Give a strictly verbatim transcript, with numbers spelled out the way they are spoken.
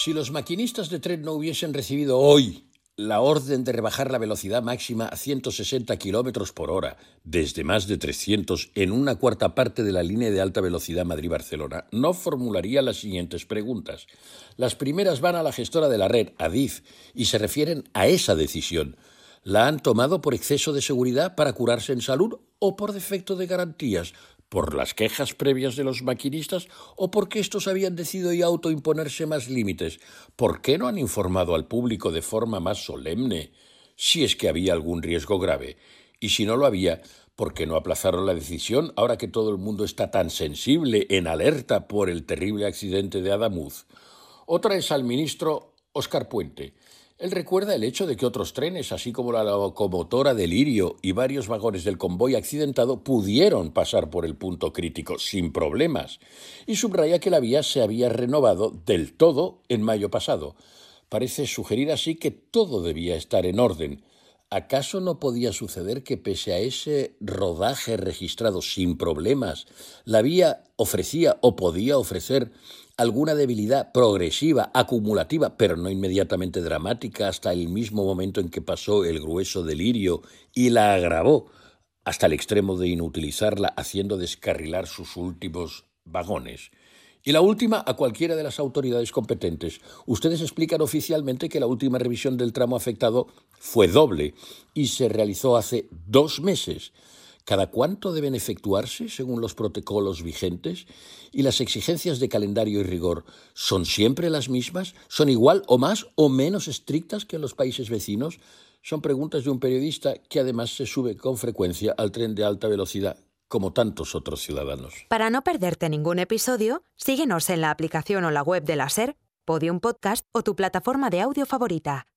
Si los maquinistas de tren no hubiesen recibido hoy la orden de rebajar la velocidad máxima a ciento sesenta kilómetros por hora, desde más de trescientos en una cuarta parte de la línea de alta velocidad Madrid-Barcelona, no formularía las siguientes preguntas. Las primeras van a la gestora de la red, Adif, y se refieren a esa decisión. ¿La han tomado por exceso de seguridad para curarse en salud o por defecto de garantías? ¿Por las quejas previas de los maquinistas o porque estos habían decidido ya autoimponerse más límites? ¿Por qué no han informado al público de forma más solemne si es que había algún riesgo grave? Y si no lo había, ¿por qué no aplazaron la decisión ahora que todo el mundo está tan sensible, en alerta por el terrible accidente de Adamuz? Otra es al ministro Óscar Puente. Él recuerda el hecho de que otros trenes, así como la locomotora de Lirio y varios vagones del convoy accidentado, pudieron pasar por el punto crítico sin problemas, y subraya que la vía se había renovado del todo en mayo pasado. Parece sugerir así que todo debía estar en orden. ¿Acaso no podía suceder que pese a ese rodaje registrado sin problemas, la vía ofrecía o podía ofrecer alguna debilidad progresiva, acumulativa, pero no inmediatamente dramática, hasta el mismo momento en que pasó el grueso delirio y la agravó hasta el extremo de inutilizarla, haciendo descarrilar sus últimos vagones? Y la última, a cualquiera de las autoridades competentes. Ustedes explican oficialmente que la última revisión del tramo afectado fue doble y se realizó hace dos meses. ¿Cada cuánto deben efectuarse según los protocolos vigentes? ¿Y las exigencias de calendario y rigor son siempre las mismas? ¿Son igual o más o menos estrictas que en los países vecinos? Son preguntas de un periodista que además se sube con frecuencia al tren de alta velocidad, como tantos otros ciudadanos. Para no perderte ningún episodio, síguenos en la aplicación o la web de la SER, Podium Podcast o tu plataforma de audio favorita.